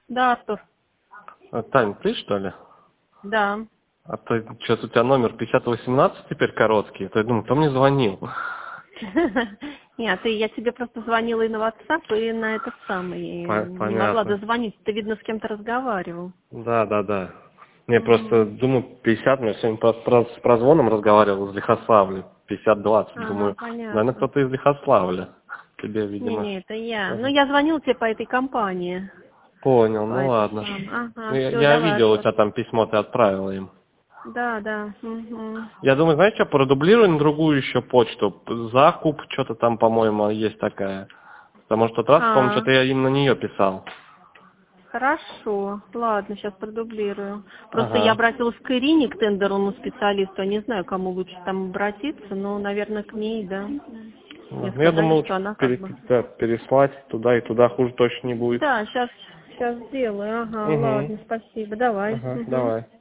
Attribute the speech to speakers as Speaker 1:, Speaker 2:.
Speaker 1: Да, Артур.
Speaker 2: Тань, ты что ли?
Speaker 1: Да.
Speaker 2: А то сейчас у тебя номер 5018 теперь короткий. То я думаю, кто мне звонил?
Speaker 1: Нет, я тебе просто звонила и на WhatsApp, и на этот самый. Не могла
Speaker 2: Понятно.
Speaker 1: дозвониться. Ты, видно, с кем-то разговаривал.
Speaker 2: Да. Не, просто думаю, 50, я сегодня с прозвоном разговаривал из Лихославля. 50-20.
Speaker 1: Ага,
Speaker 2: Думаю, наверное,
Speaker 1: понятно.
Speaker 2: кто-то из Лихославля. Тебе, видимо.
Speaker 1: Не, это я. Ну,
Speaker 2: Ага.
Speaker 1: я звонила тебе по этой компании.
Speaker 2: Понял,
Speaker 1: По
Speaker 2: ну
Speaker 1: этой
Speaker 2: ладно.
Speaker 1: самой.
Speaker 2: Ну,
Speaker 1: Ага, все,
Speaker 2: я
Speaker 1: давай,
Speaker 2: видел, у
Speaker 1: Артур.
Speaker 2: тебя там письмо ты отправила им.
Speaker 1: Да. Угу.
Speaker 2: Я думаю, знаешь что, продублируй на другую еще почту. Закуп, что-то там, по-моему, есть такая. Потому что тот раз, по-моему,
Speaker 1: А,
Speaker 2: что-то я им на нее писал.
Speaker 1: хорошо. Ладно, сейчас продублирую. Просто я
Speaker 2: Ага.
Speaker 1: обратилась к Ирине, к тендерному специалисту. Я не знаю, кому лучше там обратиться, но, наверное, к ней, да. Мне
Speaker 2: Ну, я
Speaker 1: сказали,
Speaker 2: думаю, лучше
Speaker 1: что она как бы...
Speaker 2: переслать туда и туда хуже точно не будет.
Speaker 1: Да, сейчас сделаю. Ага,
Speaker 2: Угу.
Speaker 1: ладно, спасибо. Давай.
Speaker 2: Ага,
Speaker 1: Угу.
Speaker 2: давай.